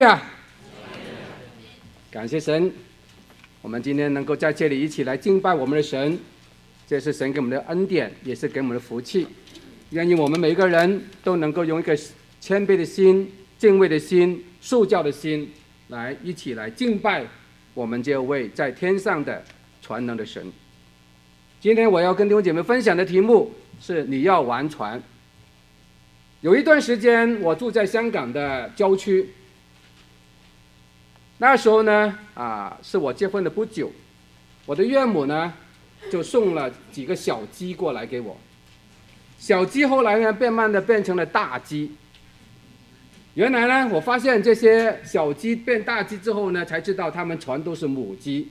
呀！感谢神，我们今天能够在这里一起来敬拜我们的神，这是神给我们的恩典，也是给我们的福气。愿意我们每一个人都能够用一个谦卑的心、敬畏的心、受教的心，来一起来敬拜我们这位在天上的全能的神。今天我要跟弟兄姐妹分享的题目是：你要玩船。有一段时间，我住在香港的郊区。那时候呢，是我结婚的不久，我的岳母呢就送了几个小鸡过来给我。小鸡后来呢，慢慢的变成了大鸡。原来呢，我发现这些小鸡变大鸡之后呢，才知道它们全都是母鸡。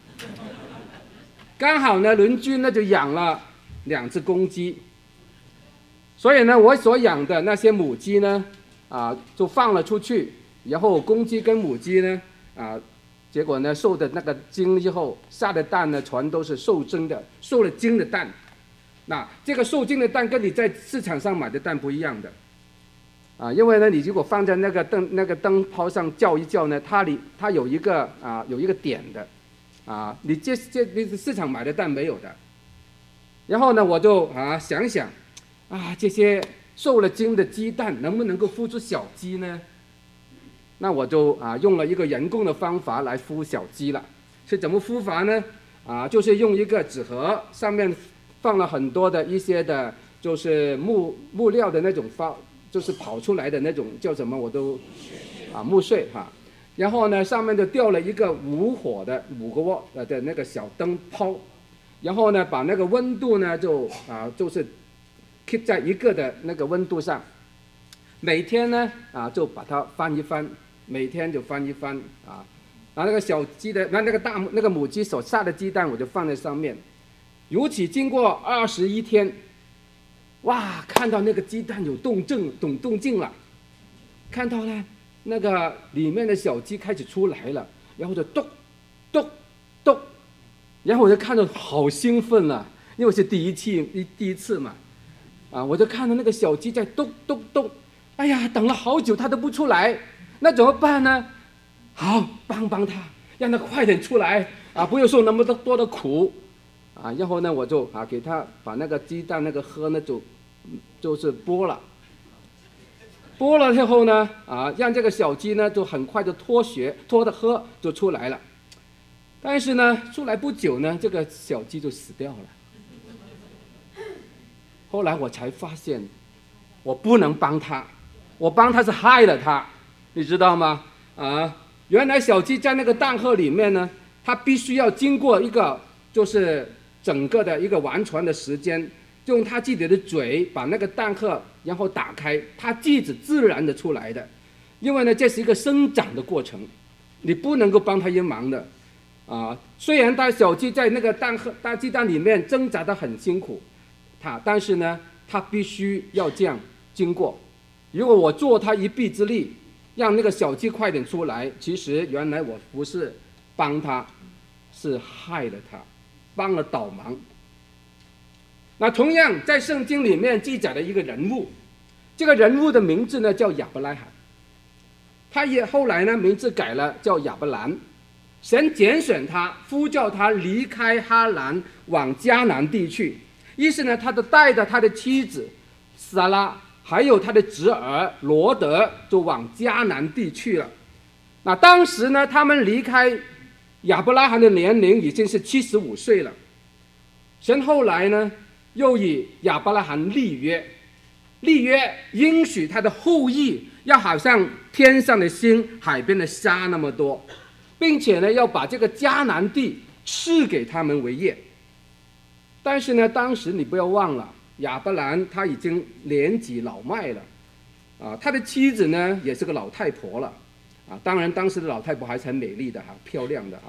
刚好呢，邻居呢就养了2只公鸡，所以呢，我所养的那些母鸡呢，就放了出去，然后公鸡跟母鸡呢，结果呢，受的那个精之后，下的蛋呢，全都是受了精的蛋。那这个受精的蛋跟你在市场上买的蛋不一样的，因为呢，你如果放在那个灯泡上叫一叫呢，它有一个点的，你这市场买的蛋没有的。然后呢，我就想想，这些受了精的鸡蛋能不能够孵出小鸡呢？那我就用了一个人工的方法来孵小鸡了。是怎么孵法呢？就是用一个纸盒，上面放了很多的一些的，就是木料的那种就是跑出来的那种叫什么我都木碎哈。然后呢，上面就吊了一个5火的5个瓦的那个小灯泡，然后呢，把那个温度呢就是 keep 在一个的那个温度上。每天呢就把它翻一翻。每天就翻一翻然后那个小鸡的那个母鸡所下的鸡蛋我就放在上面，如此经过21天，哇，看到那个鸡蛋有动静了，看到呢那个里面的小鸡开始出来了，然后就咚咚咚，然后我就看到好兴奋了，因为是第一次嘛，我就看到那个小鸡在咚咚咚，哎呀，等了好久它都不出来。那怎么办呢？好，帮他，让他快点出来不用受那么多的苦然后呢，我就给他把那个鸡蛋那个核呢就是剥了之后呢让这个小鸡呢就很快就脱的核就出来了。但是呢，出来不久呢，这个小鸡就死掉了。后来我才发现，我不能帮他，我帮他是害了他。你知道吗？原来小鸡在那个蛋壳里面呢，它必须要经过一个就是整个的一个完全的时间，用它自己的嘴把那个蛋壳然后打开，它自然的出来的。因为呢，这是一个生长的过程，你不能够帮它一忙的虽然它小鸡在那个大鸡蛋里面挣扎得很辛苦，但是呢，它必须要这样经过。如果我助它一臂之力，让那个小鸡快点出来，其实原来我不是帮他，是害了他，帮了倒忙。那同样在圣经里面记载了一个人物，这个人物的名字呢叫亚伯拉罕，他也后来呢名字改了叫亚伯兰。神拣选他，呼叫他离开哈兰往迦南地去，于是呢他就带着他的妻子撒拉还有他的侄儿罗德就往迦南地去了。那当时呢，他们离开亚伯拉罕的年龄已经是75岁了。神后来呢，又以亚伯拉罕立约应许他的后裔要好像天上的星、海边的沙那么多，并且呢，要把这个迦南地赐给他们为业。但是呢，当时你不要忘了，亚伯兰他已经年纪老迈了他的妻子呢也是个老太婆了当然当时的老太婆还是很美丽的漂亮的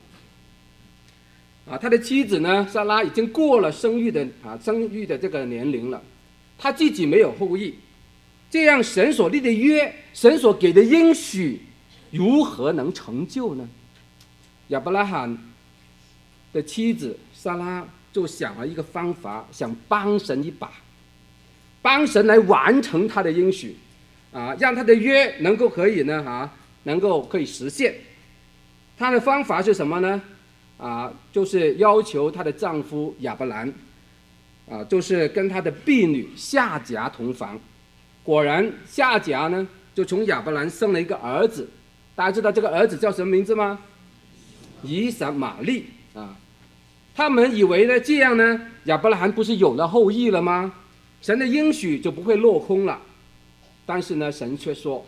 他的妻子呢撒拉已经过了生育的这个年龄了，他自己没有后裔，这样神所立的约，神所给的应许如何能成就呢？亚伯拉罕的妻子撒拉就想了一个方法，想帮神一把，帮神来完成他的应许让他的约能够可以呢可以实现。她的方法是什么呢？就是要求她的丈夫亚伯兰，就是跟她的婢女夏甲同房。果然，夏甲呢就从亚伯兰生了一个儿子。大家知道这个儿子叫什么名字吗？以撒玛利啊。他们以为呢，这样呢，亚伯拉罕不是有了后裔了吗？神的应许就不会落空了。但是呢，神却说，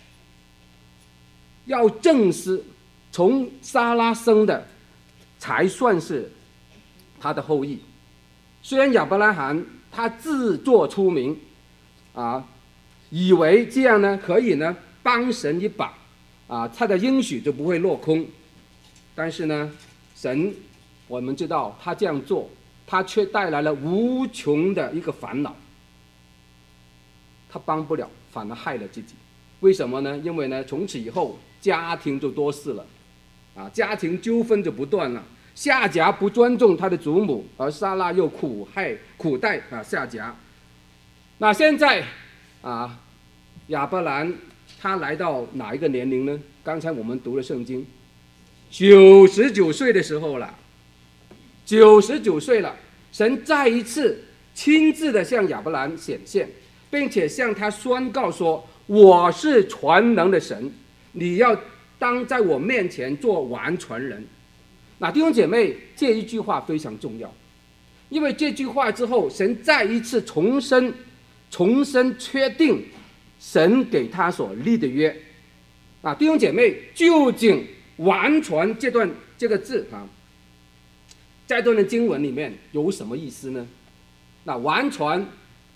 要正是从撒拉生的，才算是他的后裔。虽然亚伯拉罕他自作出名，以为这样呢可以呢帮神一把，他的应许就不会落空。但是呢，神我们知道他这样做，他却带来了无穷的一个烦恼。他帮不了，反而害了自己。为什么呢？因为呢，从此以后家庭就多事了，家庭纠纷就不断了。夏甲不尊重他的祖母，而撒拉又苦待夏甲。那现在亚伯兰他来到哪一个年龄呢？刚才我们读了圣经，99岁的时候了。99岁了，神再一次亲自的向亚伯兰显现，并且向他宣告说：“我是全能的神，你要当在我面前做完全人。”那弟兄姐妹，这一句话非常重要，因为这句话之后，神再一次重申确定神给他所立的约。弟兄姐妹，究竟完全这个字在这段的经文里面有什么意思呢？那完全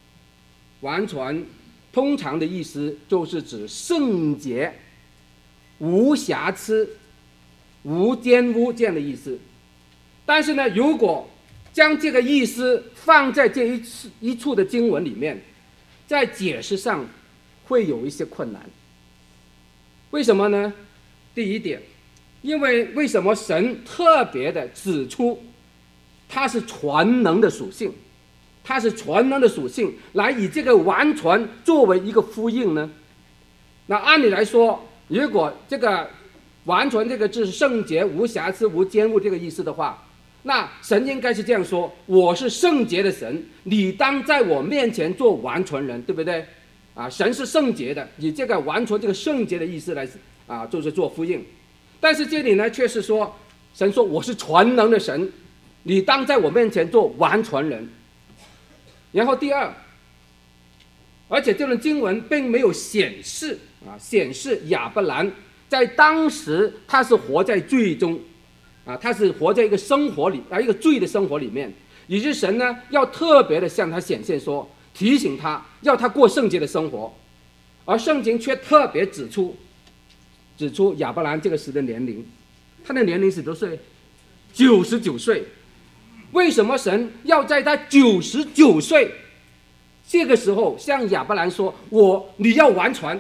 通常的意思就是指圣洁、无瑕疵、无玷污这样的意思。但是呢，如果将这个意思放在这一处的经文里面，在解释上会有一些困难。为什么呢？第一点，为什么神特别的指出它是全能的属性，它是全能的属性，来以这个完全作为一个呼应呢？那按理来说，如果这个完全这个字是圣洁、无瑕疵、无奸污这个意思的话，那神应该是这样说：我是圣洁的神，你当在我面前做完全人，对不对？神是圣洁的，以这个完全这个圣洁的意思来就是做呼应。但是这里呢，却是说神说我是全能的神，你当在我面前做完全人。然后第二，而且这段经文并没有显示亚伯兰在当时他是活在罪中，他是活在一个生活里一个罪的生活里面，以致神呢要特别的向他显现说，提醒他要他过圣洁的生活。而圣经却特别指出亚伯兰这个时的年龄，他的年龄是多岁？99岁。为什么神要在他99岁这个时候向亚伯兰说你要完全？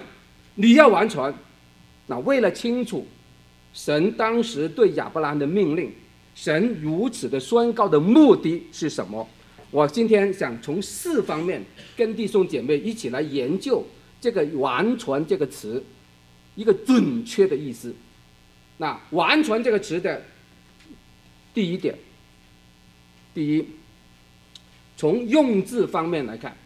那为了清楚神当时对亚伯兰的命令，神如此的宣告的目的是什么？我今天想从4方面跟弟兄姐妹一起来研究这个完全这个词一个准确的意思。那完全这个词的第一点，从用字方面来看，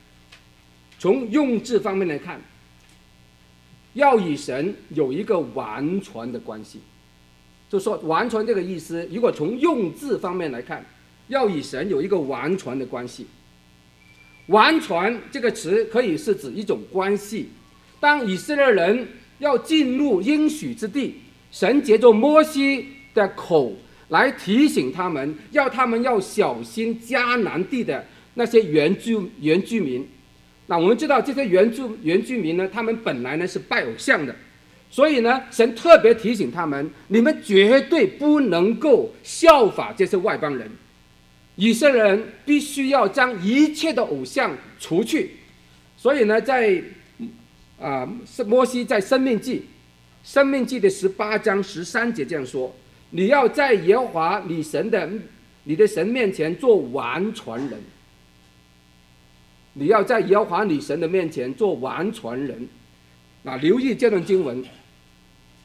要与神有一个完全的关系。就说完全这个意思，如果从用字方面来看，要与神有一个完全的关系。完全这个词可以是指一种关系。当以色列人要进入应许之地，神借着摩西的口来提醒他们，要他们要小心迦南地的那些原居民。那我们知道这些原居民呢，他们本来呢是拜偶像的，所以呢，神特别提醒他们，你们绝对不能够效法这些外邦人。以色列人必须要将一切的偶像除去。所以呢，在摩西在申命记的18章13节这样说：你要在耶和华你的神面前做完全人。你要在耶和华你神的面前做完全人。留意这段经文，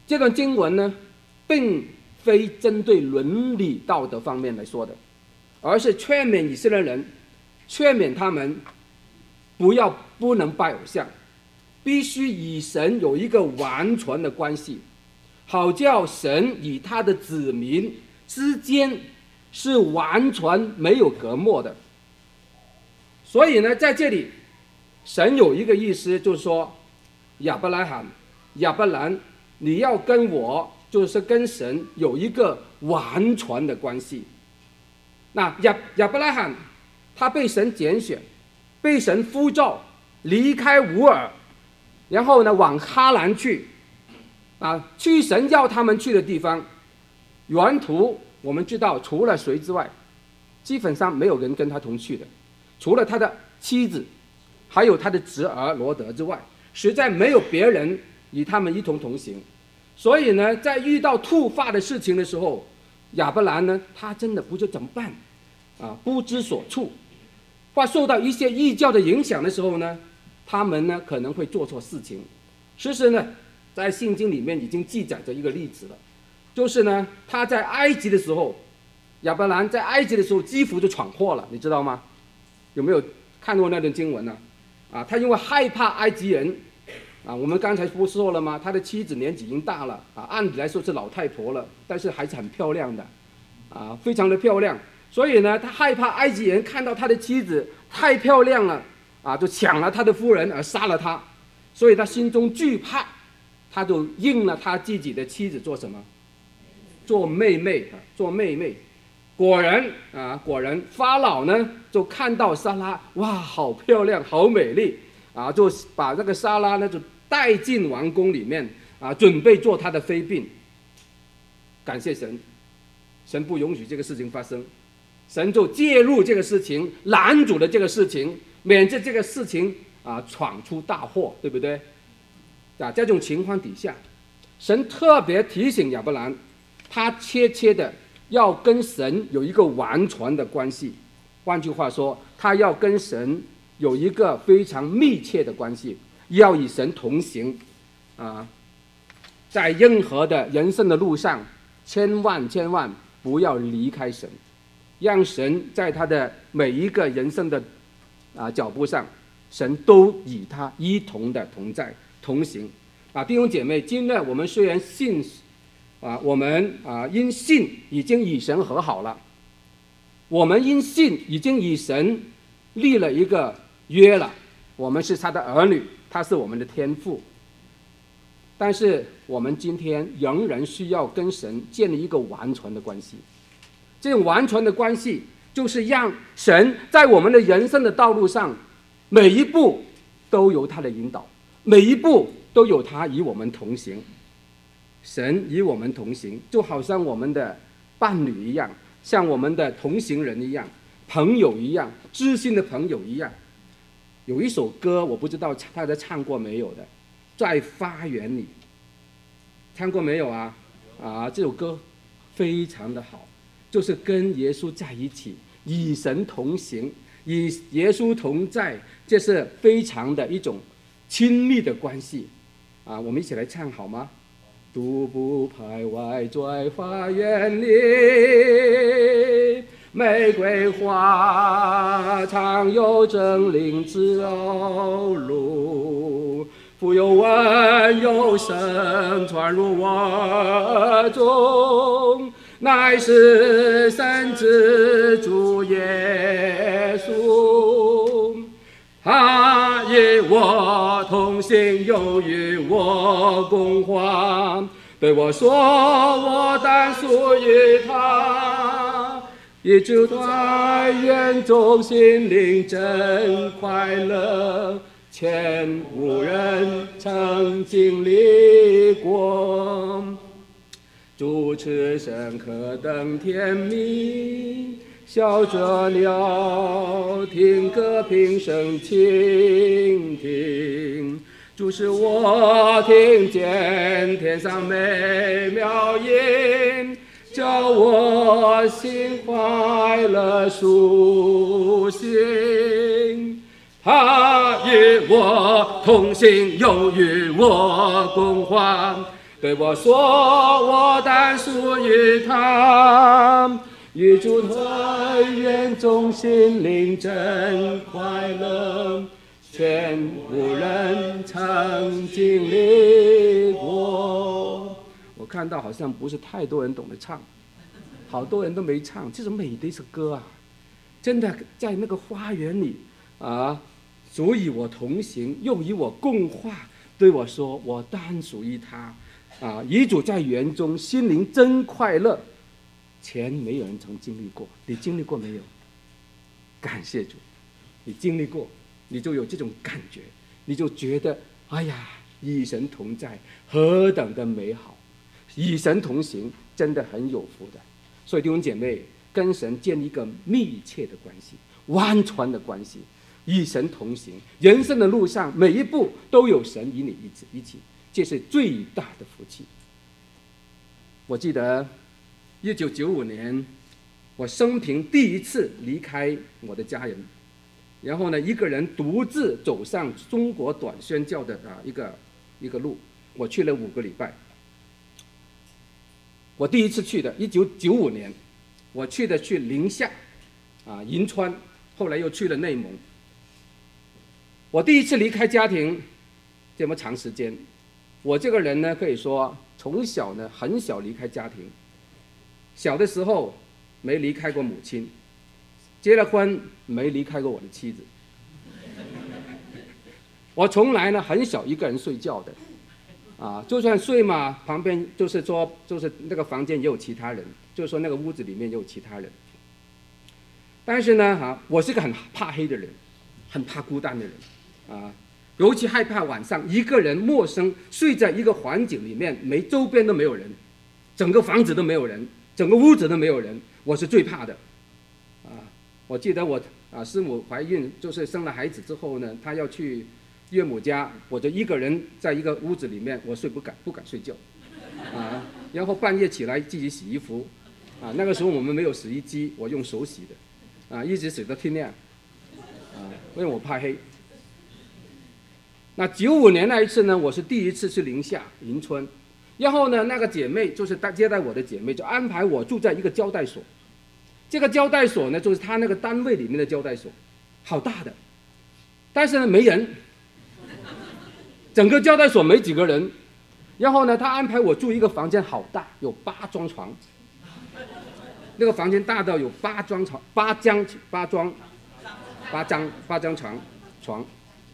这段经文呢，并非针对伦理道德方面来说的，而是劝勉以色列人，劝勉他们不能拜偶像，必须与神有一个完全的关系，好叫神与他的子民之间是完全没有隔膜的。所以呢，在这里神有一个意思，就是说亚伯拉罕、亚伯兰，你要跟我，就是跟神有一个完全的关系。那亚伯拉罕他被神拣选，被神呼召离开乌尔，然后呢往哈兰去，去神要他们去的地方。沿途我们知道，除了谁之外，基本上没有人跟他同去的，除了他的妻子还有他的侄儿罗德之外，实在没有别人与他们一同同行。所以呢，在遇到突发的事情的时候，亚伯兰呢，他真的不知怎么办，不知所措，或受到一些异教的影响的时候呢，他们呢可能会做错事情。其实呢，在圣经里面已经记载着一个例子了，就是呢，他在埃及的时候，亚伯兰在埃及的时候几乎就闯祸了，你知道吗？有没有看过那段经文呢？他因为害怕埃及人，我们刚才不是说了吗？他的妻子年纪已经大了，按理来说是老太婆了，但是还是很漂亮的，非常的漂亮。所以呢，他害怕埃及人看到他的妻子太漂亮了，就抢了他的夫人而杀了他。所以他心中惧怕，他就应了他自己的妻子做什么？做妹妹，做妹妹。果然，法老呢就看到撒拉，哇，好漂亮，好美丽，就把这个撒拉呢就带进王宫里面，准备做他的妃嫔。感谢神，神不允许这个事情发生，神就介入这个事情，拦阻了这个事情，免得这个事情闯出大祸，对不对？在这种情况底下，神特别提醒亚伯兰，他切切的要跟神有一个完全的关系。换句话说，他要跟神有一个非常密切的关系，要与神同行。在任何的人生的路上，千万不要离开神，让神在他的每一个人生的脚步上，神都与他一同的同在同行。弟兄姐妹，今日我们虽然信我们因信已经与神和好了，我们因信已经与神立了一个约了，我们是他的儿女，他是我们的天父。但是我们今天仍然需要跟神建立一个完全的关系。这种完全的关系就是让神在我们的人生的道路上，每一步都由他的引导，每一步都有他与我们同行。神与我们同行，就好像我们的伴侣一样，像我们的同行人一样，朋友一样，知心的朋友一样。有一首歌，我不知道大家唱过没有的，在花园里，唱过没有啊？这首歌非常的好，就是跟耶稣在一起，与神同行，与耶稣同在，这是非常的一种亲密的关系。我们一起来唱好吗？独步徘徊在花园里，玫瑰花常有真灵之路，富有温柔声传入我耳中，乃是神之主耶稣。他与我同行，又与我共欢，对我说我单属于他，一直在园中，心灵真快乐，前无人曾经历过，主持深刻等甜蜜，笑着聊，听歌平声倾听，主使我听见天上美妙音，叫我心快乐舒心。他与我同行，又与我共欢， 对我说，我单属于他。与主团圆中，心灵真快乐，全无人曾经历过。我看到好像不是太多人懂得唱，好多人都没唱，这是美的一首歌啊！真的在那个花园里啊，主与我同行，又与我共话，对我说，我单属于他啊！与主在园中，心灵真快乐。前没有人曾经历过，你经历过没有？感谢主，你经历过，你就有这种感觉，你就觉得哎呀，与神同在何等的美好，与神同行真的很有福的。所以弟兄姐妹，跟神建立一个密切的关系，完全的关系，与神同行，人生的路上每一步都有神与你一起，这是最大的福气。我记得1995年，我生平第一次离开我的家人，然后呢，一个人独自走上中国短宣教的一个路，我去了5个礼拜。我第一次去的，1995年，我去宁夏，银川，后来又去了内蒙。我第一次离开家庭这么长时间，我这个人呢，可以说从小呢很小离开家庭。小的时候没离开过母亲，结了婚没离开过我的妻子。我从来呢很少一个人睡觉的，就算睡嘛，旁边就是那个房间也有其他人，就是说那个屋子里面也有其他人。但是呢，我是个很怕黑的人，很怕孤单的人，尤其害怕晚上一个人陌生睡在一个环境里面，周边都没有人，整个房子都没有人。整个屋子都没有人，我是最怕的，我记得我师母怀孕，就是生了孩子之后呢，她要去岳母家，我就一个人在一个屋子里面，我不敢睡觉，然后半夜起来自己洗衣服，那个时候我们没有洗衣机，我用手洗的，一直洗到天亮，因为我怕黑。那95年那一次呢，我是第一次去宁夏银川。然后呢，那个姐妹就是接待我的姐妹，就安排我住在一个交代所。这个交代所呢，就是她那个单位里面的交代所，好大的，但是呢没人，整个交代所没几个人。然后呢，她安排我住一个房间，好大，有8张床，那个房间大到有8张床，8张床，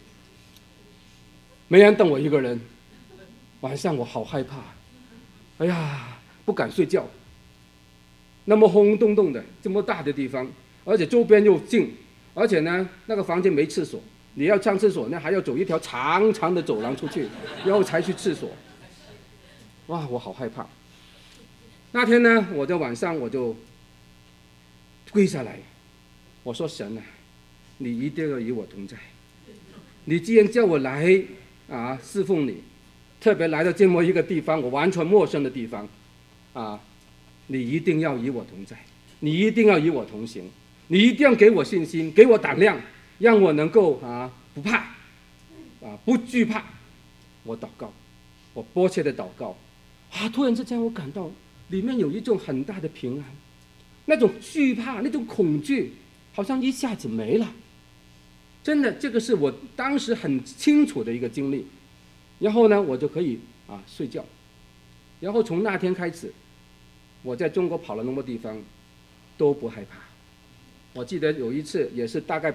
没人，等我一个人。晚上我好害怕，哎呀，不敢睡觉。那么轰咚咚的，这么大的地方，而且周边又近，而且呢，那个房间没厕所，你要上厕所呢，还要走一条长长的走廊出去，然后才去厕所。哇，我好害怕。那天呢，我在晚上我就跪下来，我说神啊，你一定要与我同在。你既然叫我来侍奉你。特别来到这么一个地方，我完全陌生的地方，你一定要与我同在，你一定要与我同行，你一定要给我信心，给我胆量，让我能够不怕，不惧怕。我祷告，我迫切的祷告，突然之间我感到里面有一种很大的平安，那种惧怕，那种恐惧，好像一下子没了。真的，这个是我当时很清楚的一个经历。然后呢，我就可以睡觉。然后从那天开始，我在中国跑了那么多地方，都不害怕。我记得有一次也是大概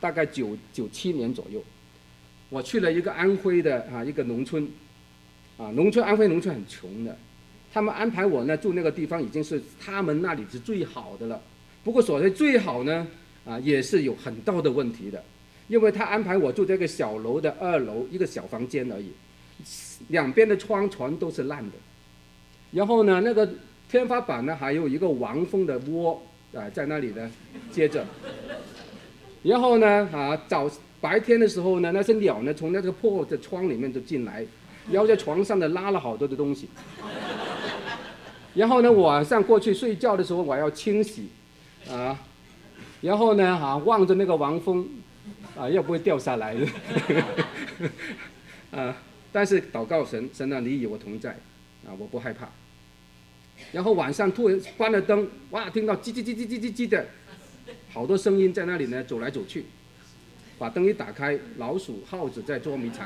97年左右，我去了一个安徽的一个农村，安徽农村很穷的，他们安排我呢住那个地方已经是他们那里是最好的了。不过所谓最好呢，也是有很大的问题的，因为他安排我住这个小楼的2楼一个小房间而已。两边的窗全都是烂的，然后呢，那个天花板呢还有一个王蜂的窝在那里呢接着，然后呢白天的时候呢，那些鸟呢从那个破的窗里面就进来，然后在床上呢拉了好多的东西，然后呢晚上过去睡觉的时候我要清洗，然后呢望着那个王蜂要不会掉下来的但是祷告神啊，你与我同在， 我不害怕。然后晚上突然关了灯，哇，听到叽叽叽叽叽叽叽的，好多声音在那里呢，走来走去。把灯一打开，老鼠、耗子在捉迷藏。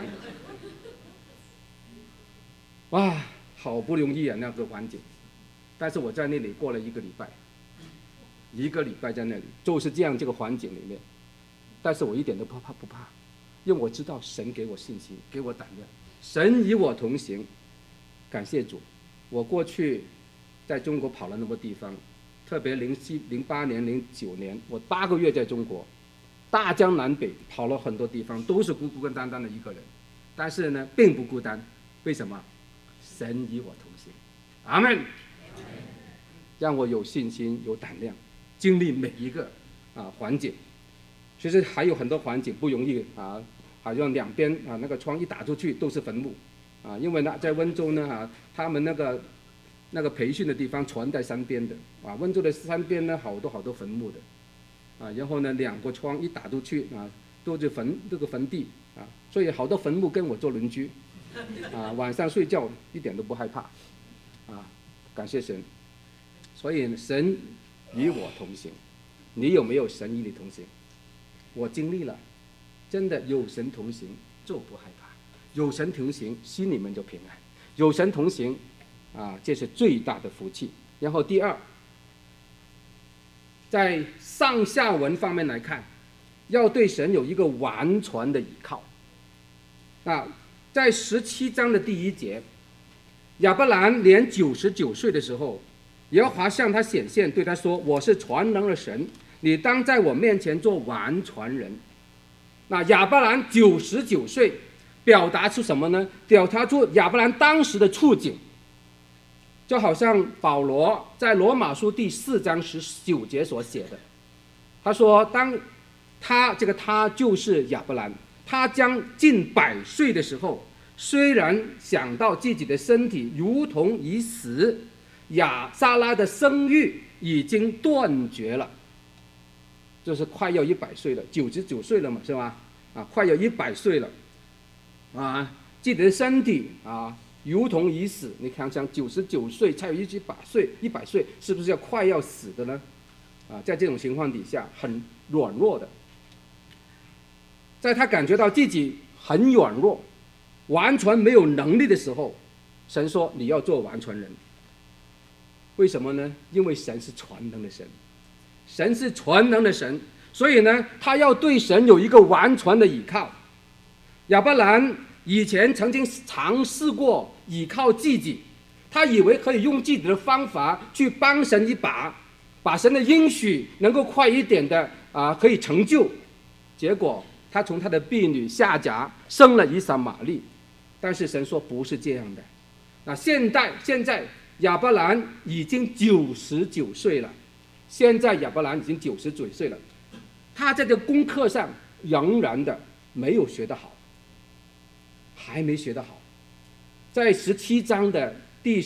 哇，好不容易啊，那个环境。但是我在那里过了1个礼拜，1个礼拜在那里，就是这样这个环境里面。但是我一点都不怕，因为我知道神给我信心，给我胆量，神与我同行。感谢主，我过去在中国跑了那么多地方，特别08年、09年，我8个月在中国，大江南北跑了很多地方，都是孤孤单单的一个人。但是呢，并不孤单，为什么？神与我同行。阿们。让我有信心、有胆量，经历每一个环境。其实还有很多环境不容易啊，好像两边那个窗一打出去都是坟墓啊，因为呢在温州呢他们那个培训的地方全在山边的啊，温州的山边呢好多坟墓的啊，然后呢2个窗一打出去都是这个坟地啊，所以好多坟墓跟我做邻居啊，晚上睡觉一点都不害怕啊，感谢神。所以神与我同行，你有没有神与你同行？我经历了，真的有神同行就不害怕，有神同行心里面就平安，有神同行这是最大的福气。然后第二，在上下文方面来看，要对神有一个完全的倚靠在17章的第1节，亚伯兰年99岁的时候，耶和华向他显现，对他说：“我是全能的神，你当在我面前做完全人。”那亚伯兰99岁，表达出什么呢？表达出亚伯兰当时的处境，就好像保罗在罗马书第4章19节所写的，他说：“当他就是亚伯兰，他将近100岁的时候，虽然想到自己的身体如同已死。”亚撒拉的生育已经断绝了，就是快要100岁了，99岁了嘛，是吧？快要100岁了，自己的身体如同已死。你看想99岁才有100岁，是不是快要死的呢？在这种情况底下，很软弱的。在他感觉到自己很软弱，完全没有能力的时候，神说：“你要做完全人。”为什么呢？因为神是全能的神，神是全能的神，所以呢，他要对神有一个完全的倚靠。亚伯兰以前曾经尝试过倚靠自己，他以为可以用自己的方法去帮神一把，把神的应许能够快一点的可以成就。结果他从他的婢女夏甲生了以撒玛利，但是神说不是这样的。现在亚伯兰已经99岁了，现在亚伯兰已经90岁了，他在这个功课上仍然的没有学得好，还没学得好。在17章的第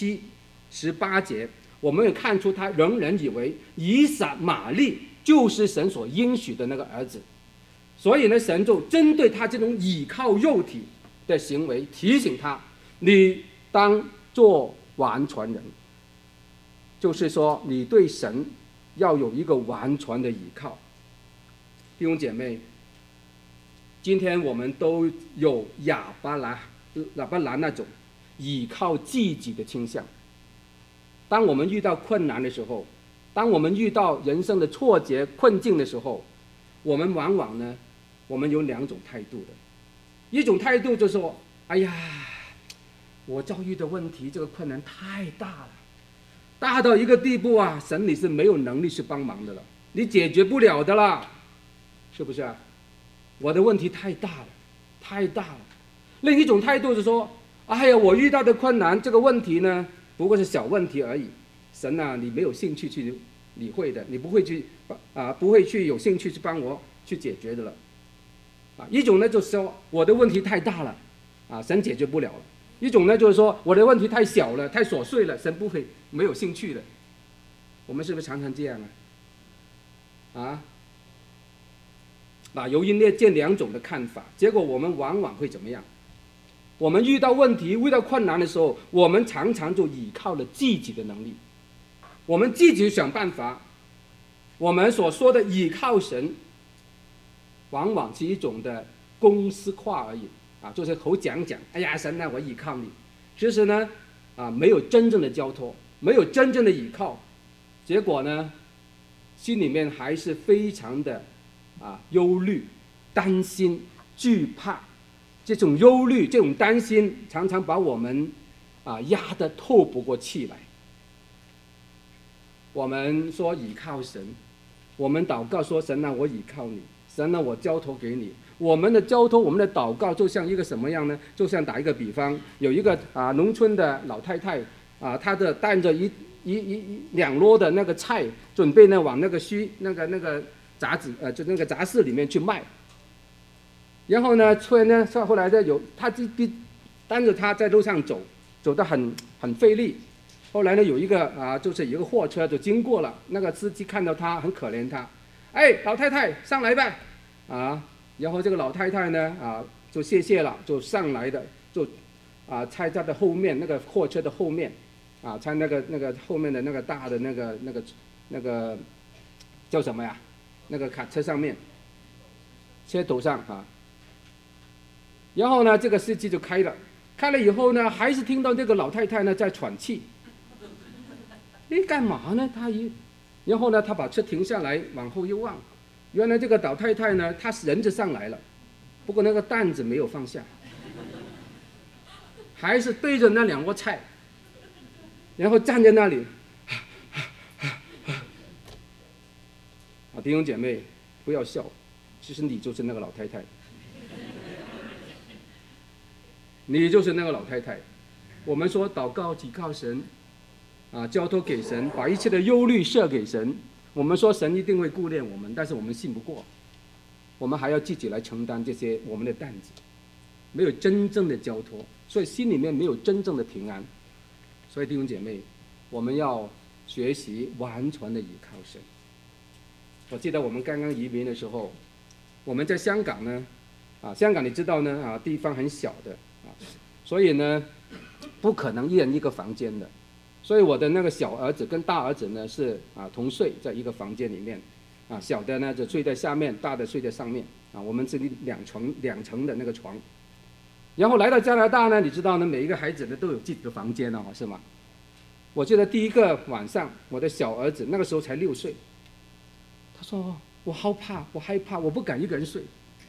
17、18节，我们也看出他仍然以为以撒玛利就是神所应许的那个儿子，所以呢，神就针对他这种倚靠肉体的行为，提醒他：你当做完全人，就是说你对神要有一个完全的倚靠。弟兄姐妹，今天我们都有亚伯兰那种倚靠自己的倾向。当我们遇到困难的时候，当我们遇到人生的挫折困境的时候，我们往往呢，我们有2种态度的。一种态度就是说：哎呀，我遭遇的问题，这个困难太大了，大到一个地步神你是没有能力去帮忙的了，你解决不了的啦，是不是我的问题太大了。另一种态度是说：哎呀，我遇到的困难，这个问题呢，不过是小问题而已，神你没有兴趣去理会的，你不会去有兴趣去帮我去解决的了。一种呢就是说我的问题太大了神解决不了了。一种呢就是说我的问题太小了，太琐碎了，神不会没有兴趣的。我们是不是常常这样由于这2种的看法，结果我们往往会怎么样？ 我们遇到问题、遇到困难的时候，我们常常就依靠了自己的能力，我们自己想办法。我们所说的依靠神，往往是一种的公式化而已啊，就是口讲讲，哎呀，神啊，我依靠你。其实呢，没有真正的交托，没有真正的依靠，结果呢，心里面还是非常的忧虑、担心、惧怕。这种忧虑、这种担心，常常把我们压得透不过气来。我们说倚靠神，我们祷告说神啊，我倚靠你，神啊，我交托给你。我们的交托，我们的祷告，就像一个什么样呢？就像打一个比方，有一个农村的老太太她的带着两箩的那个菜，准备呢往那个杂子就那个杂市里面去卖。然后呢，突然呢，后来呢他带着他在路上走得很费力。后来呢，有一个就是有一个货车就经过了，那个司机看到他很可怜他，哎，老太太上来吧，然后这个老太太呢就谢了，就上来的，就拆他的后面那个货车的后面拆那个后面的那个大的那个叫什么呀？那个卡车上面车头上然后呢，这个司机就开了以后呢，还是听到这个老太太呢在喘气。你干嘛呢？然后呢，他把车停下来，往后一望，原来这个老太太呢，她人就上来了，不过那个担子没有放下，还是对着那两锅菜，然后站在那里。弟兄姐妹，不要笑，其实你就是那个老太太。你就是那个老太太。我们说祷告倚靠神交托给神，把一切的忧虑卸给神。我们说神一定会顾念我们，但是我们信不过，我们还要自己来承担这些我们的担子，没有真正的交托，所以心里面没有真正的平安。所以弟兄姐妹，我们要学习完全的倚靠神。我记得我们刚刚移民的时候，我们在香港呢香港你知道呢地方很小的所以呢不可能一人一个房间的，所以我的那个小儿子跟大儿子呢是同睡在一个房间里面小的呢就睡在下面，大的睡在上面我们这里两层的那个床。然后来到加拿大呢，你知道呢，每一个孩子呢都有自己的房间是吗？我记得第一个晚上，我的小儿子那个时候才6岁，他说我好怕，我害怕，我不敢一个人睡。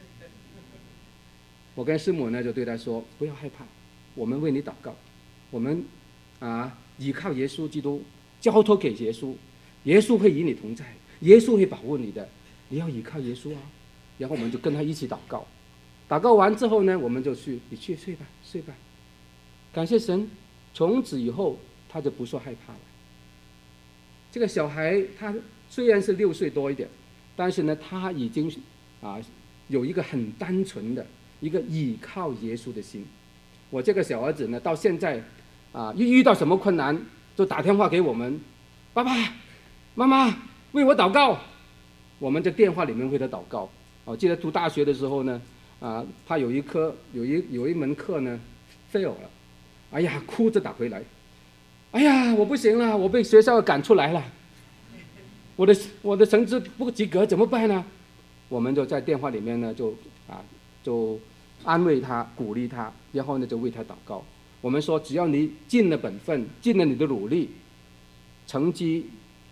我跟师母呢就对他说，不要害怕，我们为你祷告，我们依靠耶稣基督，交托给耶稣，耶稣会与你同在，耶稣会保护你的，你要依靠耶稣然后我们就跟他一起祷告，祷告完之后呢，我们就你去睡吧，睡吧。感谢神，从此以后他就不说害怕了。这个小孩他虽然是6岁多一点，但是呢，他已经有一个很单纯的一个依靠耶稣的心。我这个小儿子呢，到现在一遇到什么困难，就打电话给我们，爸爸、妈妈为我祷告。我们在电话里面为他祷告。我记得读大学的时候呢，他有一门课呢 fail 了，哎呀，哭着打回来，哎呀，我不行了，我被学校赶出来了，我的成绩不及格怎么办呢？我们就在电话里面呢就安慰他，鼓励他，然后呢就为他祷告。我们说，只要你尽了本分，尽了你的努力，成绩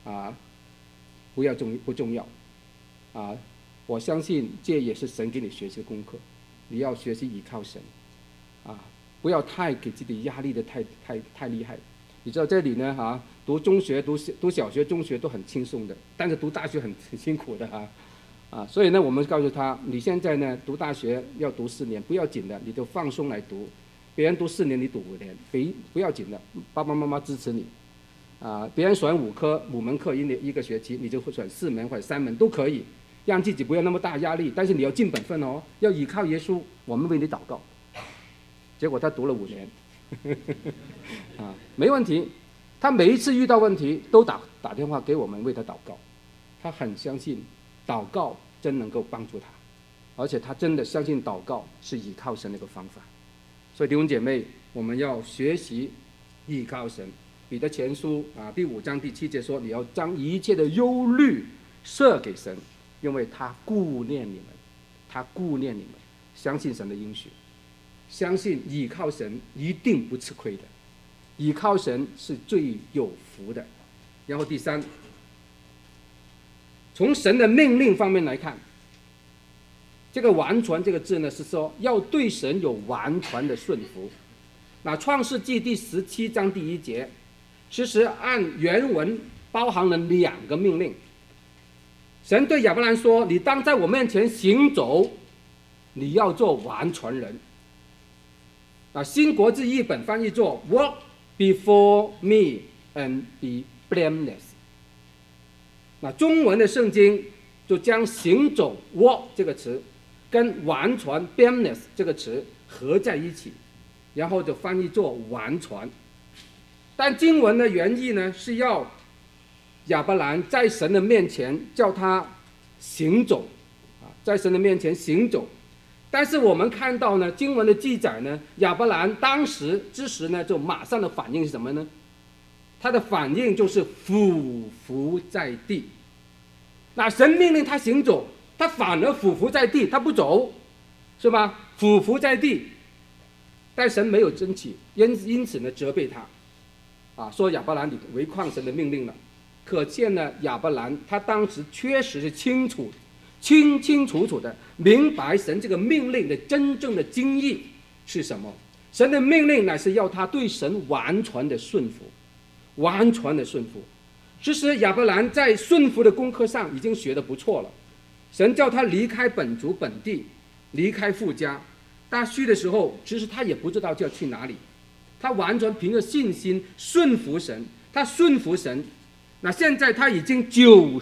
不重要我相信这也是神给你学习的功课。你要学习依靠神不要太给自己压力的太厉害。你知道这里呢读中学、读小学、中学都很轻松的，但是读大学很辛苦的所以呢，我们告诉他，你现在呢读大学要读4年，不要紧的，你就放松来读。别人读4年，你读5年，不要紧的，爸爸妈妈支持你别人选5门课一个学期，你就选4门或者3门都可以，让自己不要那么大压力。但是你要尽本分要依靠耶稣，我们为你祷告。结果他读了5年没问题。他每一次遇到问题都打电话给我们为他祷告。他很相信祷告真能够帮助他，而且他真的相信祷告是依靠神的一个方法。 所以弟兄姐妹，我们要学习依靠神。彼得前书第5章第7节说，你要将一切的忧虑设给神，因为他顾念你们，他顾念你们。相信神的应许，相信依靠神一定不吃亏的，依靠神是最有福的。然后第三，从神的命令方面来看，这个完全这个字呢，是说要对神有完全的顺服。那创世纪第17章第1节，其实按原文包含了2个命令。神对亚伯兰说，你当在我面前行走，你要做完全人。新国字译本翻译作 Walk before me and be blameless。中文的圣经就将行走 walk 这个词跟完全 blameless 这个词合在一起，然后就翻译作完全。但经文的原意呢，是要亚伯兰在神的面前叫他行走，在神的面前行走。但是我们看到呢，经文的记载呢，亚伯兰当时之时呢，就马上的反应是什么呢？他的反应就是俯伏在地。那神命令他行走，他反而俯伏在地，他不走，是吧？俯伏在地，但神没有争气，因此呢责备他，说亚伯兰你违抗神的命令了。可见呢，亚伯兰他当时确实是清楚的明白神这个命令的真正的精义是什么。神的命令乃是要他对神完全的顺服，完全的顺服。其实亚伯兰在顺服的功课上已经学得不错了。神叫他离开本族本地，离开父家。他去的时候，其实他也不知道就要去哪里，他完全凭着信心顺服神，他顺服神。那现在他已经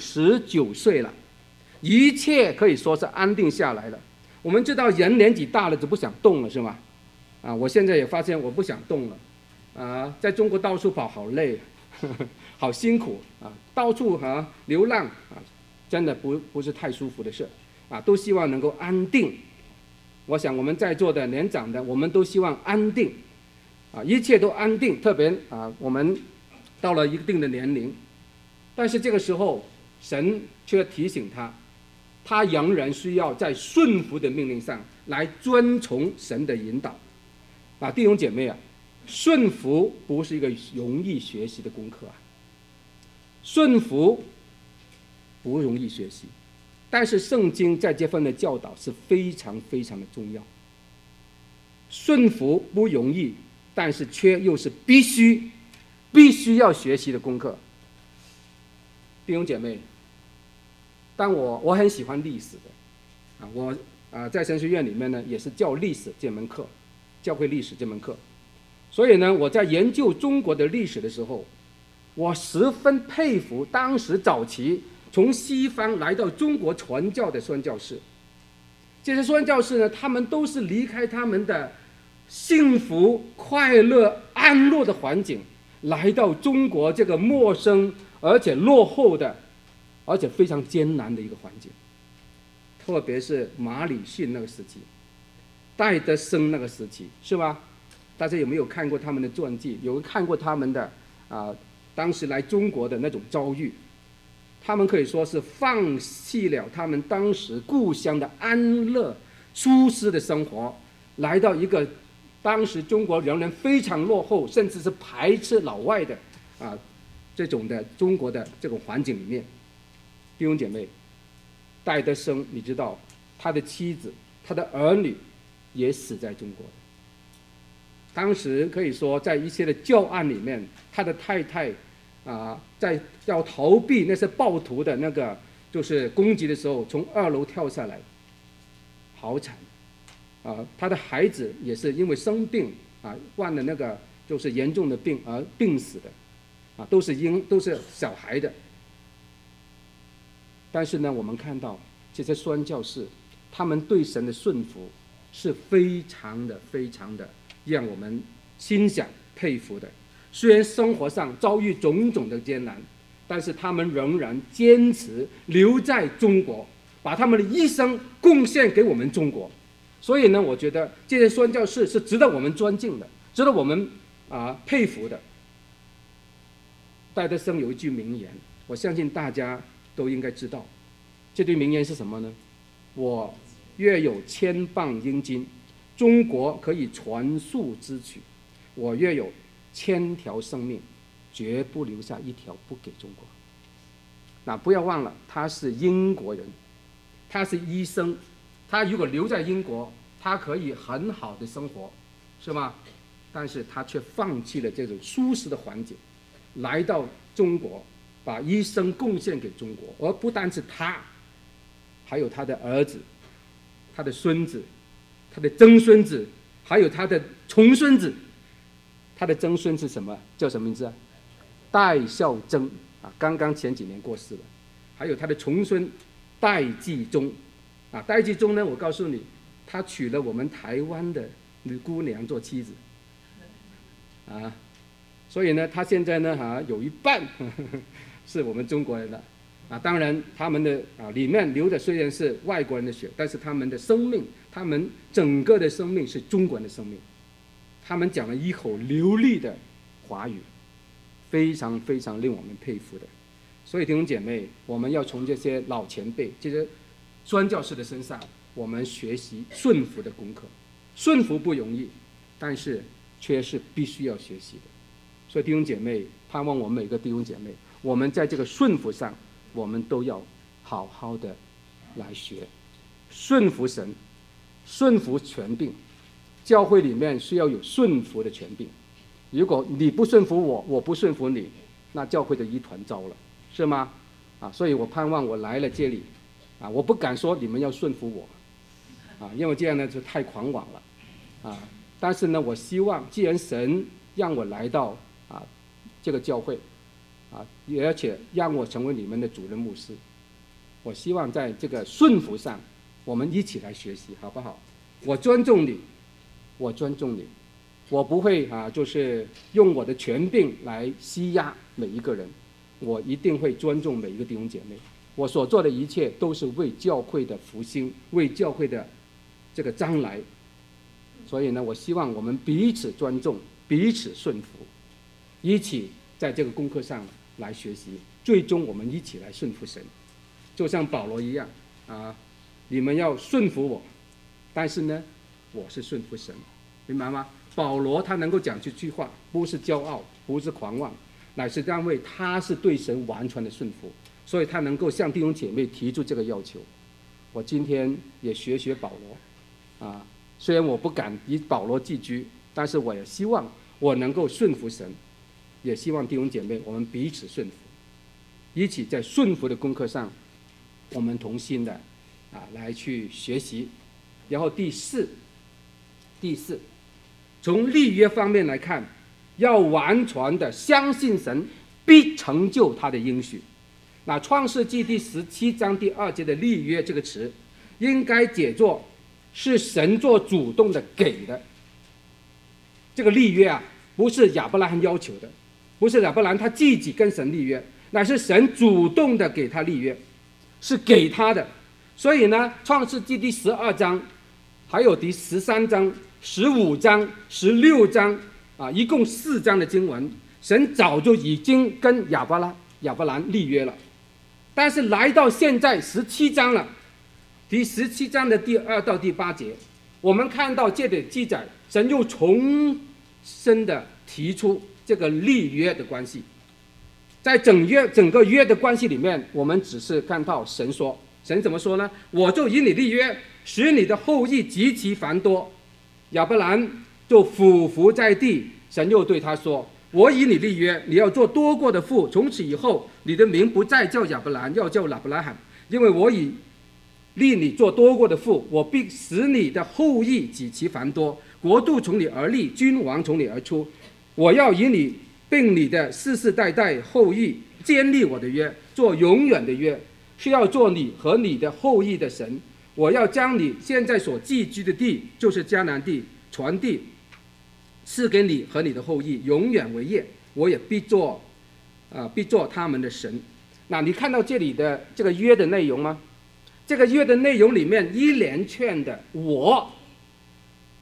99岁了，一切可以说是安定下来了。我们知道人年纪大了就不想动了，是吗？我现在也发现我不想动了，在中国到处跑好累，好辛苦到处流浪真的不是太舒服的事都希望能够安定。我想我们在座的年长的，我们都希望安定一切都安定。特别我们到了一定的年龄，但是这个时候神却提醒他仍然需要在顺服的命令上来遵从神的引导弟兄姐妹顺服不是一个容易学习的功课顺服不容易学习，但是圣经在这份的教导是非常非常的重要。顺服不容易，但是却又是必须要学习的功课。弟兄姐妹，但我很喜欢历史的我在神学院里面呢也是教历史这门课，教会历史这门课。所以呢，我在研究中国的历史的时候，我十分佩服当时早期从西方来到中国传教的宣教士。这些宣教士呢，他们都是离开他们的幸福、快乐、安乐的环境，来到中国这个陌生而且落后的，而且非常艰难的一个环境。特别是马礼逊那个时期，戴德生那个时期，是吧？大家有没有看过他们的传记？有看过他们的当时来中国的那种遭遇？他们可以说是放弃了他们当时故乡的安乐、舒适的生活，来到一个当时中国仍然非常落后，甚至是排斥老外的这种的中国的这种环境里面。弟兄姐妹，戴德生，你知道他的妻子、他的儿女也死在中国。当时可以说在一些的教案里面，他的太太在要逃避那些暴徒的那个就是攻击的时候，从2楼跳下来，好惨他的孩子也是因为生病患了那个就是严重的病而病死的都是小孩的。但是呢，我们看到这些宣教士，他们对神的顺服是非常的让我们欣赏佩服的。虽然生活上遭遇种种的艰难，但是他们仍然坚持留在中国，把他们的一生贡献给我们中国。 所以呢，我觉得这些宣教士是值得我们尊敬的，值得我们佩服的。戴德生有一句名言，我相信大家都应该知道，这句名言是什么呢？我约有1000磅英金，中国可以全数支取；我约有1000条生命，绝不留下一条不给中国。那不要忘了，他是英国人，他是医生，他如果留在英国，他可以很好的生活，是吗？但是他却放弃了这种舒适的环境，来到中国，把一生贡献给中国，而不单是他，还有他的儿子、他的孙子、他的曾孙子，还有他的重孙子。他的曾孙是什么？叫什么名字啊？戴孝曾啊，刚刚前几年过世了。还有他的重孙戴季忠啊，戴季忠呢，我告诉你，他娶了我们台湾的女姑娘做妻子啊。所以呢，他现在呢有一半是我们中国人的啊。当然，他们的里面流的虽然是外国人的血，但是他们的生命，他们整个的生命是中国人的生命。他们讲了一口流利的华语，非常非常令我们佩服的。所以弟兄姐妹，我们要从这些老前辈、这些宣教士的身上，我们学习顺服的功课。顺服不容易，但是却是必须要学习的。所以弟兄姐妹，盼望我们每个弟兄姐妹，我们在这个顺服上，我们都要好好的来学顺服神，顺服权柄。教会里面需要有顺服的权柄，如果你不顺服我，我不顺服你，那教会就一团糟了，是吗？所以我盼望我来了这里，我不敢说你们要顺服我，因为这样呢就太狂妄了，但是呢，我希望既然神让我来到这个教会，而且让我成为你们的主任牧师，我希望在这个顺服上，我们一起来学习，好不好？我尊重你。我尊重你，我不会就是用我的权柄来欺压每一个人，我一定会尊重每一个弟兄姐妹。我所做的一切都是为教会的复兴，为教会的这个将来。所以呢，我希望我们彼此尊重，彼此顺服，一起在这个功课上来学习，最终我们一起来顺服神，就像保罗一样你们要顺服我，但是呢，我是顺服神，明白吗？保罗他能够讲这句话，不是骄傲，不是狂妄，乃是因为他是对神完全的顺服，所以他能够向弟兄姐妹提出这个要求。我今天也学保罗虽然我不敢以保罗自居，但是我也希望我能够顺服神，也希望弟兄姐妹我们彼此顺服，一起在顺服的功课上，我们同心的来去学习。然后第四，从立约方面来看，要完全的相信神必成就他的应许。那创世纪第17章第2节的立约这个词，应该解作是神做主动的给的。这个立约不是亚伯拉罕要求的，不是亚伯拉罕他自己跟神立约，乃是神主动的给他立约，是给他的。所以呢，创世纪第12章还有第13章、15章、16章一共4章的经文，神早就已经跟亚伯兰立约了。但是来到现在17章了，第17章的第2到第8节，我们看到这里记载，神又重新的提出这个立约的关系。在整个约的关系里面，我们只是看到神怎么说呢？我就与你立约，使你的后裔极其繁多。亚伯兰就俯伏在地，神又对他说，我与你立约，你要做多国的父，从此以后你的名不再叫亚伯兰，要叫亚伯拉罕，因为我已立你做多国的父，我必使你的后裔极其繁多，国度从你而立，君王从你而出。我要与你并你的世世代代后裔建立我的约，做永远的约，是要做你和你的后裔的神。我要将你现在所寄居的地，就是迦南地、全地，赐给你和你的后裔，永远为业。我也必做他们的神。那你看到这里的这个约的内容吗？这个约的内容里面一连串的我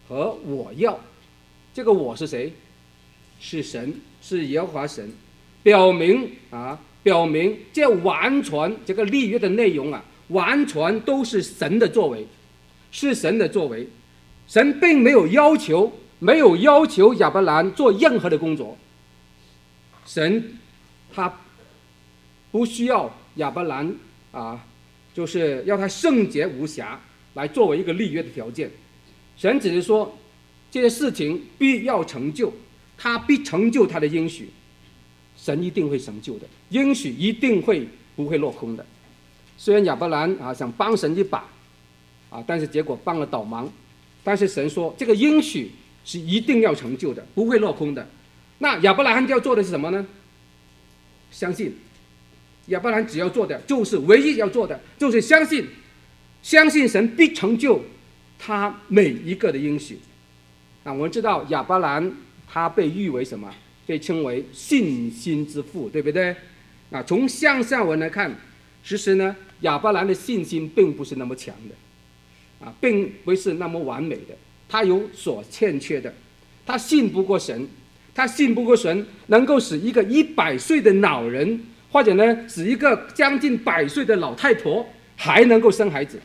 和我要。这个我是谁？是神，是耶和华神。表明这完全这个立约的内容啊，完全都是神的作为，是神的作为。神并没有要求亚伯兰做任何的工作，神他不需要亚伯兰就是要他圣洁无瑕来作为一个立约的条件。神只是说这些事情必要成就，他必成就他的应许，神一定会成就的，应许一定不会落空的。虽然亚伯兰想帮神一把但是结果帮了倒忙，但是神说这个应许是一定要成就的，不会落空的。那亚伯兰要做的是什么呢？相信。亚伯兰只要做的就是唯一要做的就是相信神必成就他每一个的应许。我们知道亚伯兰他被誉为什么？被称为信心之父，对不对？从上下文来看，其实呢亚伯兰的信心并不是那么强的并不是那么完美的，他有所欠缺的。他信不过神能够使一个100岁的老人，或者呢使一个将近100岁的老太婆还能够生孩子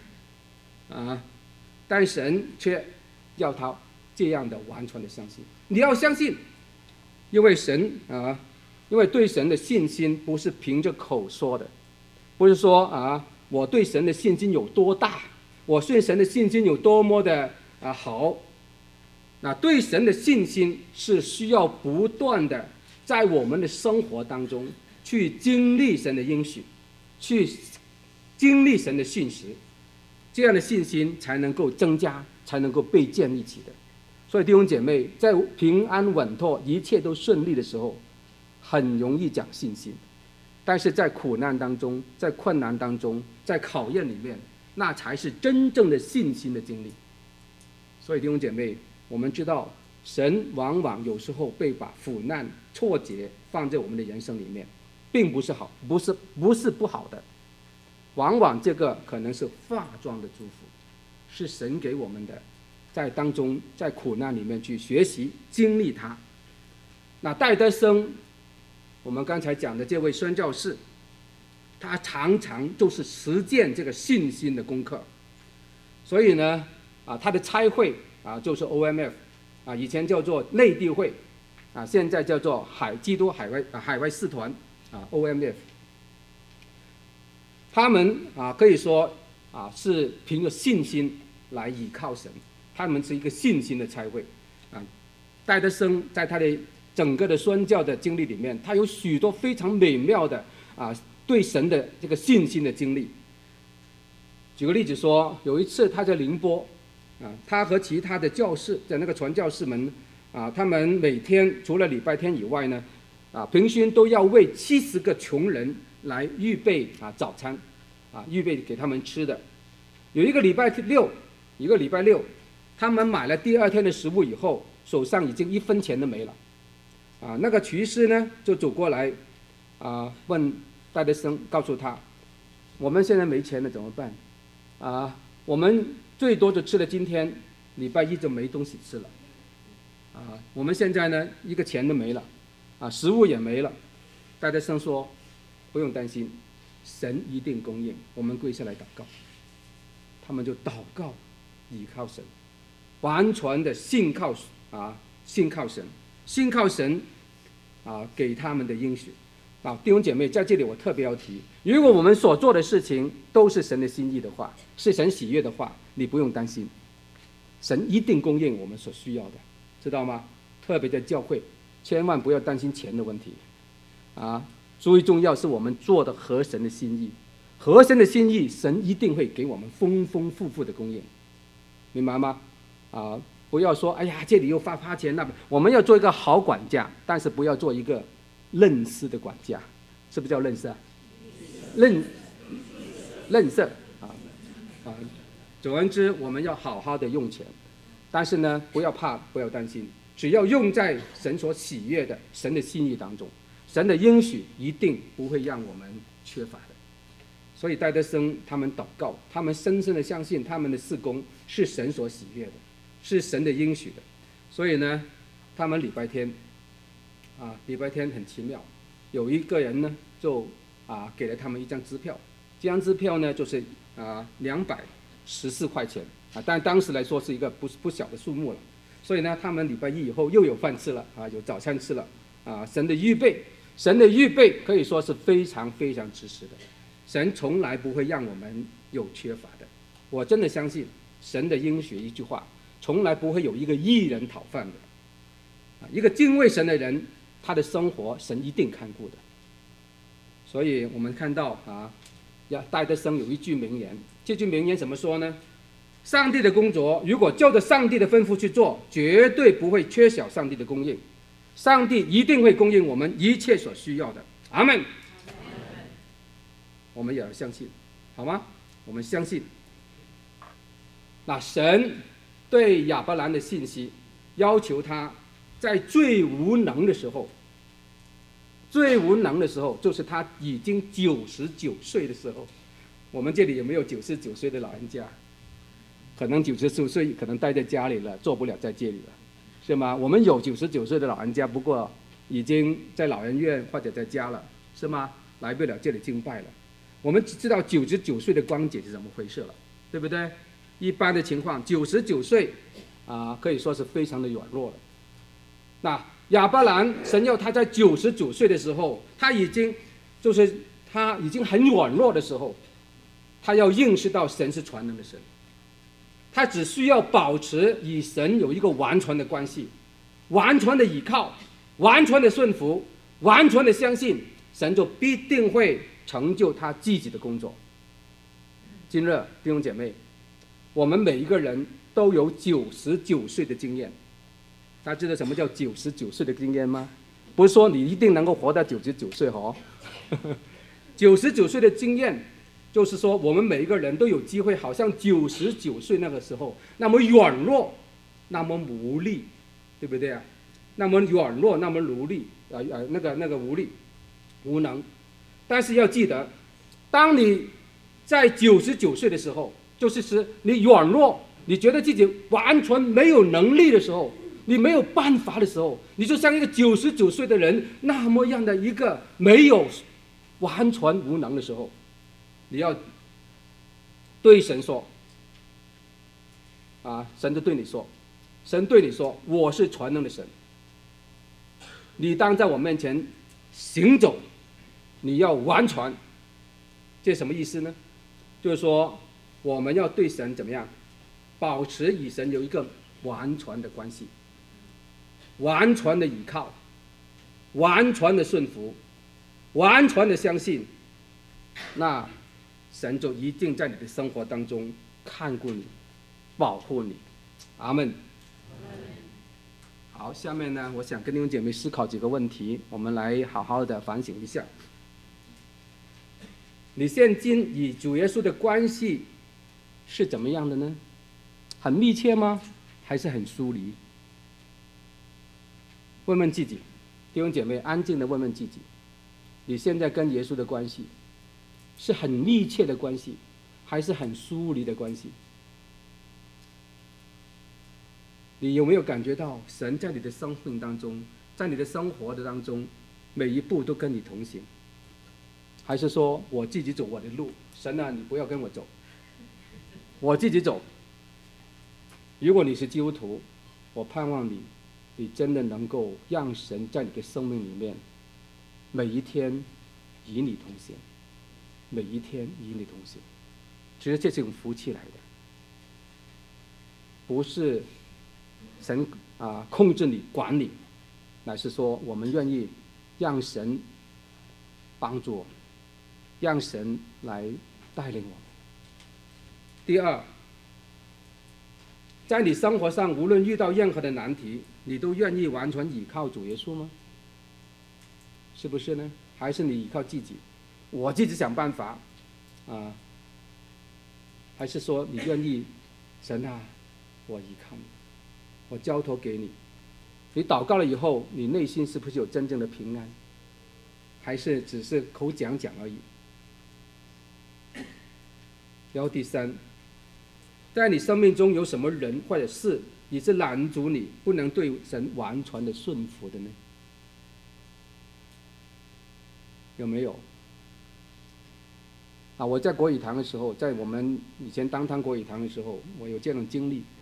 但神却要他这样的完全的相信。你要相信，因为对神的信心不是凭着口说的，不是说我对神的信心有多大，我对神的信心有多么的好。对神的信心是需要不断的在我们的生活当中去经历神的应许，去经历神的信实，这样的信心才能够增加，才能够被建立起的。所以弟兄姐妹，在平安稳妥一切都顺利的时候，很容易讲信心，但是在苦难当中，在困难当中，在考验里面，那才是真正的信心的经历。所以弟兄姐妹，我们知道神往往有时候被把苦难挫折放在我们的人生里面，并不是好，不是不好的，往往这个可能是化妆的祝福，是神给我们的，在当中在苦难里面去学习经历它。戴德生，我们刚才讲的这位宣教士，他常常就是实践这个信心的功课。所以呢他的差会就是 OMF 以前叫做内地会现在叫做基督海外使团OMF。他们可以说是凭着信心来倚靠神，他们是一个信心的差会戴德生在他的整个的宣教的经历里面，他有许多非常美妙的对神的这个信心的经历。举个例子说，有一次他在宁波他和其他的教士在那个传教士们他们每天除了礼拜天以外呢平均都要为70个穷人来预备早餐预备给他们吃的。有一个礼拜六，他们买了第2天的食物以后，手上已经1分钱都没了那个厨师呢就走过来问戴德生，告诉他我们现在没钱了怎么办我们最多就吃了今天礼拜1就没东西吃了我们现在呢1个钱都没了食物也没了。戴德生说不用担心，神一定供应。我们跪下来祷告。他们就祷告倚靠神，完全的信靠神，信靠神给他们的应许弟兄姐妹，在这里我特别要提，如果我们所做的事情都是神的心意的话，是神喜悦的话，你不用担心，神一定供应我们所需要的，知道吗？特别在教会，千万不要担心钱的问题最重要是我们做的合神的心意，合神的心意，神一定会给我们丰丰富富的供应，明白吗？不要说哎呀这里又发钱，那我们要做一个好管家，但是不要做一个吝啬的管家，是不是叫吝啬？吝啬总而言之，我们要好好的用钱，但是呢，不要怕，不要担心，只要用在神所喜悦的神的心意当中，神的应许一定不会让我们缺乏的。所以戴德生他们祷告，他们深深的相信他们的事工是神所喜悦的， 是神的应许的。所以呢，他们礼拜天很奇妙，有一个人呢就给了他们一张支票，这张支票呢就是214块钱但当时来说是一个不小的数目了。所以呢，他们礼拜一以后又有饭吃了有早餐吃了神的预备可以说是非常非常支持的。神从来不会让我们有缺乏的。我真的相信神的应许一句话，从来不会有一个义人讨饭的一个敬畏神的人，他的生活神一定看顾的。所以我们看到戴德生有一句名言，这句名言怎么说呢？上帝的工作如果照着上帝的吩咐去做，绝对不会缺少上帝的供应，上帝一定会供应我们一切所需要的。阿们。我们也要相信，好吗？我们相信。那神对亚伯兰的信息，要求他在最无能的时候，就是他已经99岁的时候。我们这里有没有99岁的老人家？可能99岁可能待在家里了，做不了在这里了，是吗？我们有99岁的老人家，不过已经在老人院或者在家了，是吗？来不了这里敬拜了。我们知道99岁的光景是怎么回事了，对不对？一般的情况，99岁可以说是非常的软弱了。那亚伯兰，神要他在99岁的时候，他已经很软弱的时候，他要认识到神是全能的神，他只需要保持与神有一个完全的关系，完全的依靠，完全的顺服，完全的相信，神就必定会成就他自己的工作。今日弟兄姐妹，我们每一个人都有99岁的经验。大家知道什么叫99岁的经验吗？不是说你一定能够活到99岁99岁的经验就是说，我们每一个人都有机会，好像99岁那个时候那么软弱，那么无力，对不对那么软弱，那么无力那个无力无能。但是要记得，当你在99岁的时候，就是你软弱，你觉得自己完全没有能力的时候，你没有办法的时候，你就像一个99岁的人那么样的一个没有完全无能的时候，你要对神说神就对你说，神对你说，我是全能的神，你当在我面前行走，你要完全。这什么意思呢？就是说我们要对神怎么样，保持与神有一个完全的关系，完全的依靠，完全的顺服，完全的相信，那神就一定在你的生活当中看顾你，保护你。阿们。好，下面呢，我想跟弟兄姐妹思考几个问题，我们来好好的反省一下。你现今与主耶稣的关系是怎么样的呢？很密切吗？还是很疏离？问问自己，弟兄姐妹，安静的问问自己，你现在跟耶稣的关系是很密切的关系，还是很疏离的关系？你有没有感觉到神在你的生命当中，在你的生活的当中，每一步都跟你同行？还是说我自己走我的路，神啊，你不要跟我走，我自己走？如果你是基督徒，我盼望你真的能够让神在你的生命里面每一天与你同行，每一天与你同行。其实这是一种福气来的，不是神控制你管你，乃是说我们愿意让神帮助我们，让神来带领我们。第二，在你生活上无论遇到任何的难题，你都愿意完全依靠主耶稣吗？是不是呢？还是你依靠自己，我自己想办法还是说你愿意，神啊，我依靠你，我交托给你。你祷告了以后，你内心是不是有真正的平安？还是只是口讲讲而已？然后第三，在你生命中有什么人或者事也是拦阻你不能对神完全的顺服的呢？有没有？我在国语堂的时候，在我们以前当国语堂的时候，我有这种经历。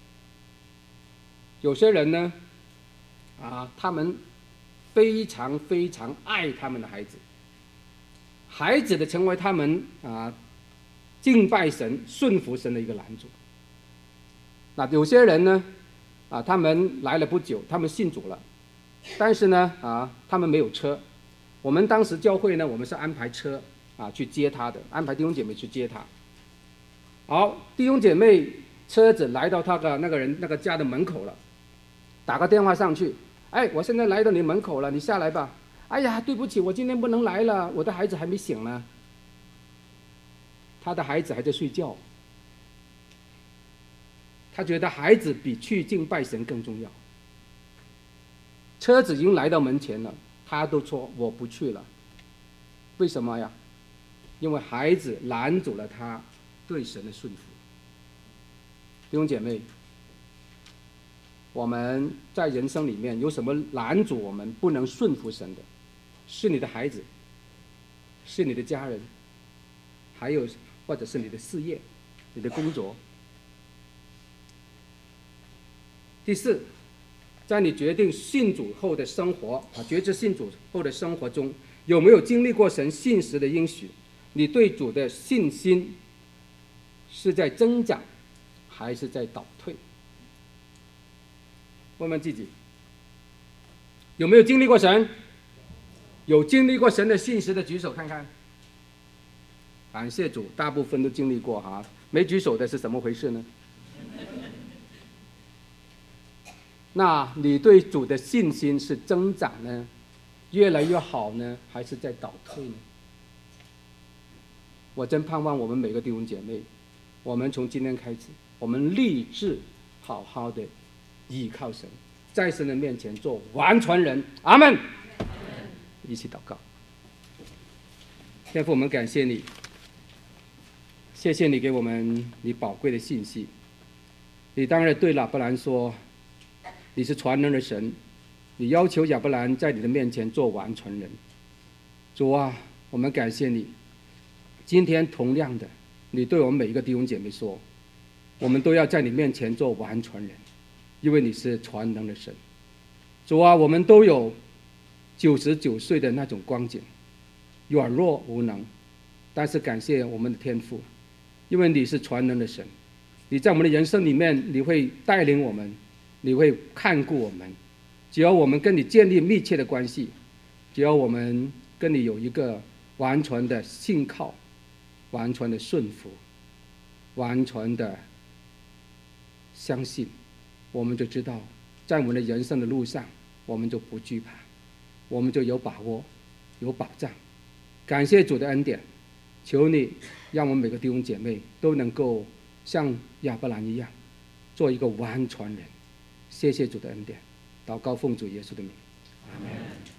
有些人呢，他们非常非常爱他们的孩子，孩子的成为他们敬拜神、顺服神的一个拦阻。那有些人呢，他们来了不久，他们信主了，但是呢，他们没有车。我们当时教会呢，我们是安排车去接他的，安排弟兄姐妹去接他。好，弟兄姐妹车子来到他的那个家的门口了，打个电话上去，我现在来到你门口了，你下来吧。哎呀，对不起，我今天不能来了，我的孩子还没醒呢。他的孩子还在睡觉，他觉得孩子比去敬拜神更重要。车子已经来到门前了，他都说我不去了。为什么呀？因为孩子拦阻了他对神的顺服。弟兄姐妹，我们在人生里面有什么拦阻我们不能顺服神的？是你的孩子，是你的家人，还有或者是你的事业、你的工作。第四，在你决定信主后的生活决志信主后的生活中，有没有经历过神信实的应许？你对主的信心是在增长，还是在倒退？问问自己，有没有经历过神？有经历过神的信实的举手看看。感谢主，大部分都经历过没举手的是怎么回事呢？那你对主的信心是增长呢，越来越好呢，还是在倒退呢？我真盼望我们每个弟兄姐妹，我们从今天开始，我们立志好好的依靠神，在神的面前做完全人。阿们。一起祷告。天父，我们感谢你，谢谢你给我们你宝贵的信息。你当然对亚伯兰说，你是全能的神，你要求亚伯兰在你的面前做完全人。主啊，我们感谢你，今天同样的，你对我们每一个弟兄姐妹说，我们都要在你面前做完全人，因为你是全能的神。主啊，我们都有99岁的那种光景，软弱无能，但是感谢我们的天父，因为你是全能的神，你在我们的人生里面，你会带领我们，你会看顾我们。只要我们跟你建立密切的关系，只要我们跟你有一个完全的信靠，完全的顺服，完全的相信，我们就知道在我们的人生的路上，我们就不惧怕，我们就有把握，有保障。感谢主的恩典，求你让我们每个弟兄姐妹都能够像亚伯兰一样，做一个完全人。谢谢主的恩典，祷告奉主耶稣的名，阿们。